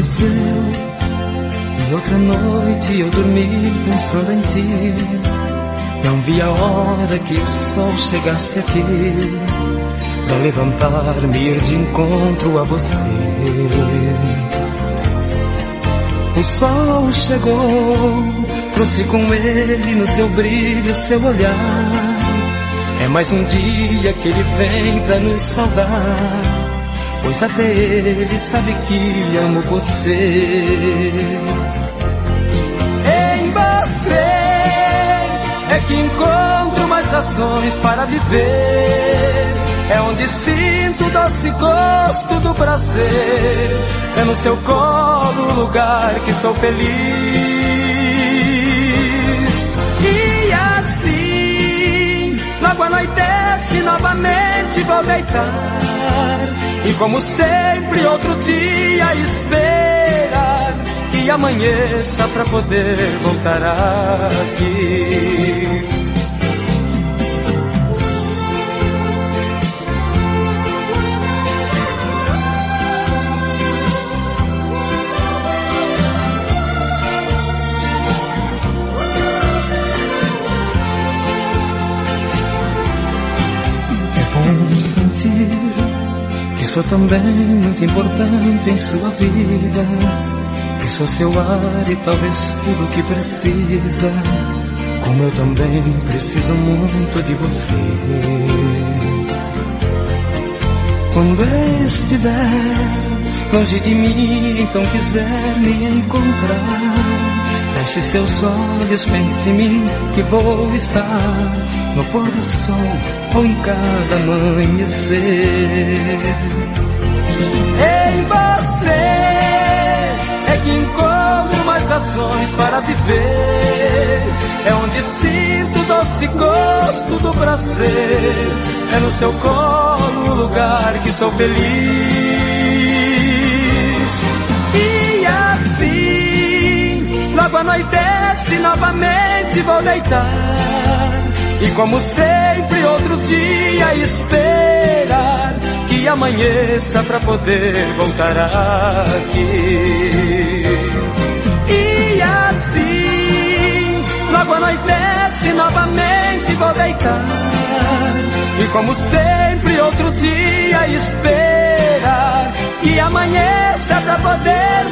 amanheceu e outra noite eu dormi pensando em ti. Não vi a hora que o sol chegasse aqui pra levantar-me e ir de encontro a você. O sol chegou, trouxe com ele no seu brilho, seu olhar. É mais um dia que ele vem pra nos saudar, pois até ele sabe que amo você. Em você é que encontro mais razões para viver. É onde sinto o doce gosto do prazer. É no seu colo o lugar que sou feliz. E assim, logo anoitece, novamente vou deitar. E como sempre outro dia esperar que amanheça pra poder voltar aqui. Sou também muito importante em sua vida, que sou seu ar e talvez tudo que precisa, como eu também preciso muito de você. Quando estiver longe de mim, então quiser me encontrar, feche seus olhos, pense em mim, que vou estar no pôr do sol ou em cada amanhecer. Em você é que encontro mais razões para viver. É onde sinto o doce gosto do prazer. É no seu colo o lugar que sou feliz. E assim, logo anoitece, novamente vou deitar. E como sempre outro dia esperar que amanheça pra poder voltar aqui. E assim, logo anoitece, novamente vou deitar. E como sempre outro dia esperar que amanheça pra poder